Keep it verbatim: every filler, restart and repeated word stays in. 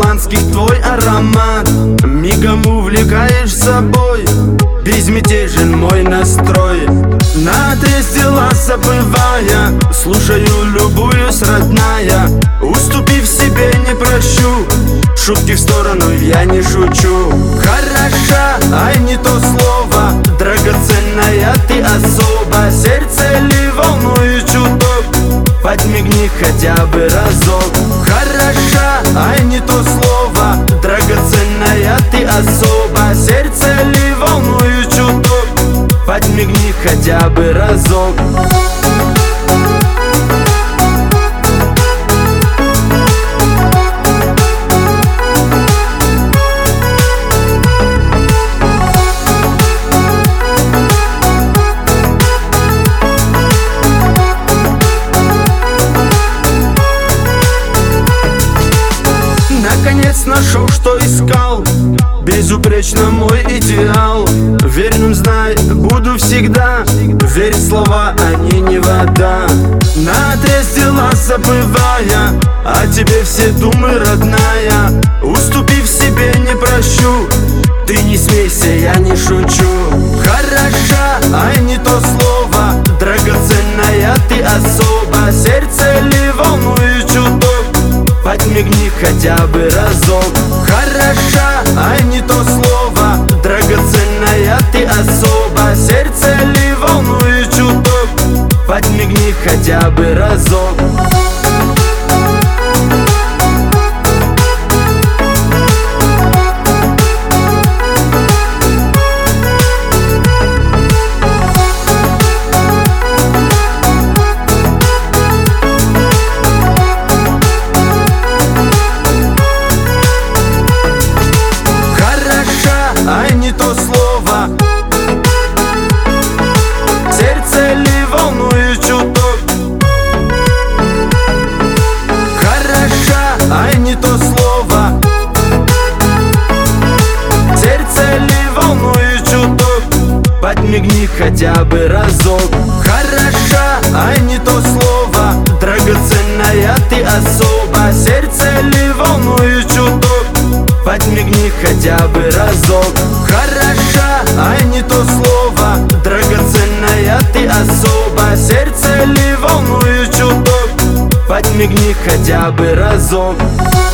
шотландских твой аромат. Мигом увлекаешь собой, безмятежен мой настрой. Наотрез дела забывая, слушаю, любуюсь, родная. Уступив себе не прощу, шутки в сторону, я не шучу. Хороша, ай, не то слово, драгоценная ты особа. Сердце ли волнует чуток, подмигни хотя бы разок. Хороша, ай, не то слово, драгоценная ты особа. Сердце ли волнует чуток, подмигни хотя бы разок. Наконец нашел, что искал, безупречно мой идеал. Верным знай, буду всегда, верь в слова, они не вода. Наотрез дела забывая, о тебе все думы, родная. Уступив себе не прощу, ты не смейся, я не шучу. Хороша, ай, не то слово, драгоценная ты особа. Сердце ли волнует чуток, подмигни хотя бы разок. Хороша, ай, не то слово, драгоценная ты особа. Сердце ли волнует чуток, подмигни хотя бы разок. Ай, не то слово, сердце ли волнует чуток. Хороша, ай, не то слово, сердце ли волнует чуток, подмигни хотя бы разок. Хороша, ай, не то слово, драгоценная ты особа. Сердце ли волнует чуток, подмигни хотя бы разок. Хороша, ай, не то слово, драгоценная ты особа. Сердце ли волнует чуток, подмигни хотя бы разок.